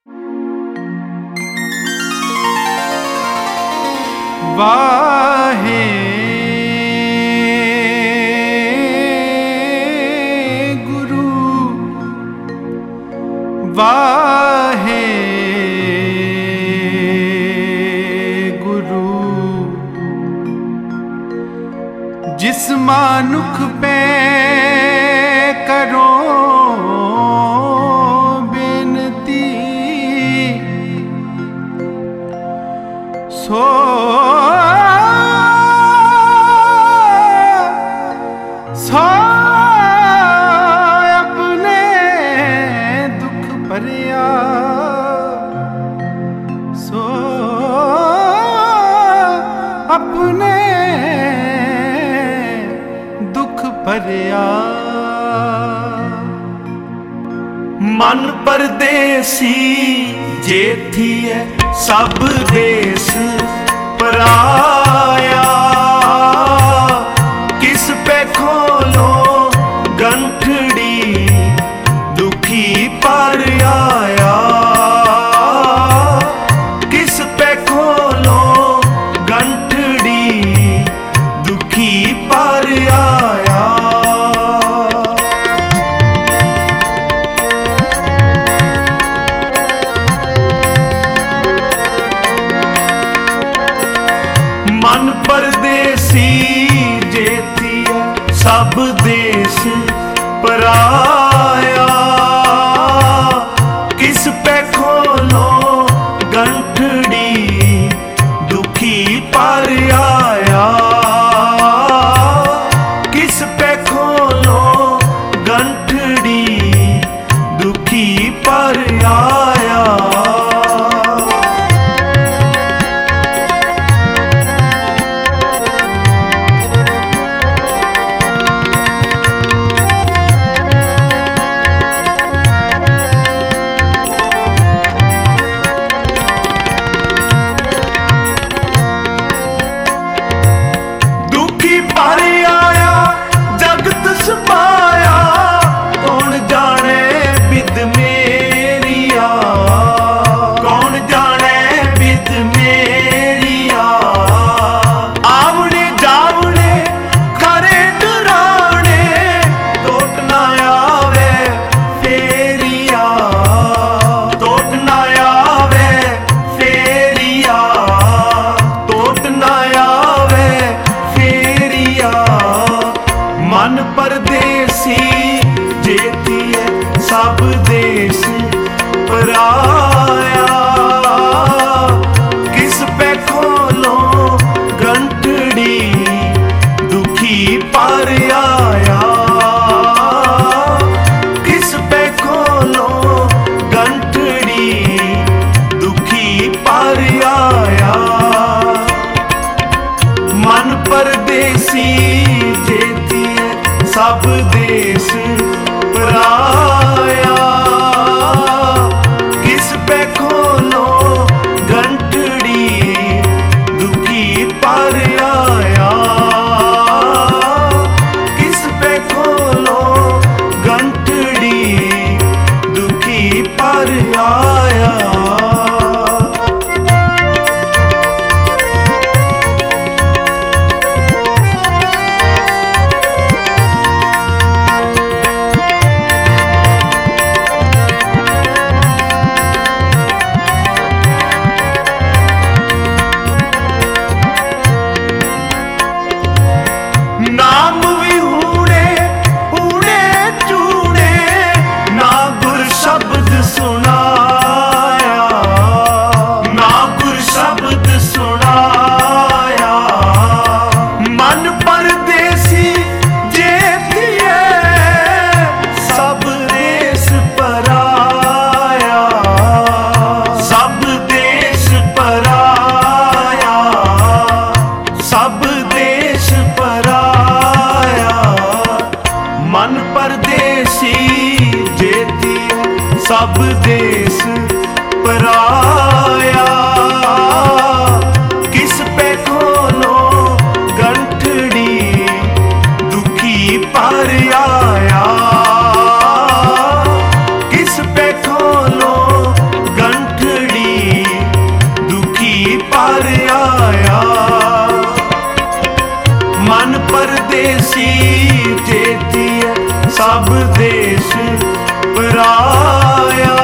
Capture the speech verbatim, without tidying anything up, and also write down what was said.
ਵਾਹੇ ਗੁਰੂ ਵਾਹੇ ਗੁਰੂ ਜਿਸ ਮਾਨੁਖ ਪੈ ਕਰੋ ਬੇਨਤੀ ਸੋ ਸੋ ਆਪਣੇ ਦੁੱਖ ਭਰਿਆ ਸੋ ਆਪਣੇ ਦੁੱਖ ਭਰਿਆ ਮਨ ਪਰਦੇਸੀ ਜੇਥੀਐ ਸਭ ਦੇਸ ਪਰਾਇਆ ਕਿਸ ਪੈ ਖੋਲੋ ਗੰਠੜੀ ਦੁਖੀ ਪਰ ਆਇਆ ਕਿਸ ਪੈ ਖੋਲੋ ਗੰਠੜੀ ਦੁਖੀ ਪਰ ਆਇਆ ਮਨ ਪਰਦੇਸੀ ਜੇਥੀਐ ਸਭ ਦੇਸ ਪਰਾਇਆ ਕਿਸ ਪੈ ਖੋਲੋ ਗੰਠੜੀ ਦੁਖੀ ਪਰ ਆਇਆ ਕਿਸ ਪੈ ਖੋਲੋ ਗੰਠੜੀ ਦੁਖੀ ਪਰ ਆਇਆ ਪਰ ਆਇਆ ਜਗਤ ਸਮਾਇਆ ਕੌਣ ਜਾਣੇ ਬਿਦ ਮੇਰੀਆ ਕੌਣ ਜਾਣੇ ਬਿਦ ਮੇਰੀਆ ਆਵਣੇ ਜਾਵਣੇ ਖਰੇ ਡਰਾਣੇ ਟੋਟ ਨਾ ਆਵੇ ਫੇਰੀਆ ਟੋਟ ਨਾ ਆਵੇ ਫੇਰੀਆ ਟੋਟ ਨਾ ਆਵੇ ਮਨ ਪਰਦੇਸੀ ਜੇਥੀਐ ਸਭ ਦੇਸ ਪਰਾਇਆ ਕਿਸ ਪੈ ਖੋਲੋ ਗੰਠੜੀ ਦੁਖੀ ਪਰ ਆਇਆ ਕਿਸ ਪੈ ਖੋਲੋ ਗੰਠੜੀ ਦੁਖੀ ਪਰ ਆਇਆ ਮਨ ਪਰਦੇਸੀ ਜੇਥੀਐ ਸਭ ਦੇਸ ਪਰਾਇਆ ਕਿਸ ਪੈ ਖੋਲੋ ਗੰਠੜੀ ਦੁਖੀ ਪਰ ਆਇਆ ਕਿਸ ਪੈ ਖੋਲੋ ਗੰਠੜੀ ਦੁਖੀ ਪਰ ਆਇਆ ਨਾਮ ਵੀ ਹੂਣੇ ਹੂਣੇ ਚੂਣੇ ਨਾ ਗੁਰ ਸ਼ਬਦ ਸੁਣਾਇਆ ਨਾ ਗੁਰ ਸ਼ਬਦ ਸੁਣਾਇਆ ਮਨ ਪਰਦੇਸੀ ਜੇਥੀਐ ਸਭ ਦੇਸ ਪਰਾਇਆ ਸਭ ਦੇਸ ਪਰਾਇਆ ਸਭ ਦੇਸ ਪਰਾਇਆ ਮਨ ਪਰਦੇਸੀ ਜੇਥੀਐ ਸਭ ਦੇਸ ਪਰਾਇਆ ਕਿਸ ਪੈ ਖੋਲੋ ਗੰਠੜੀ ਦੁਖੀ ਪਰ ਆਇਆ ਕਿਸ ਪੈ ਖੋਲੋ ਗੰਠੜੀ ਸਭ ਦੇਸ਼ ਪਰਾਇਆ।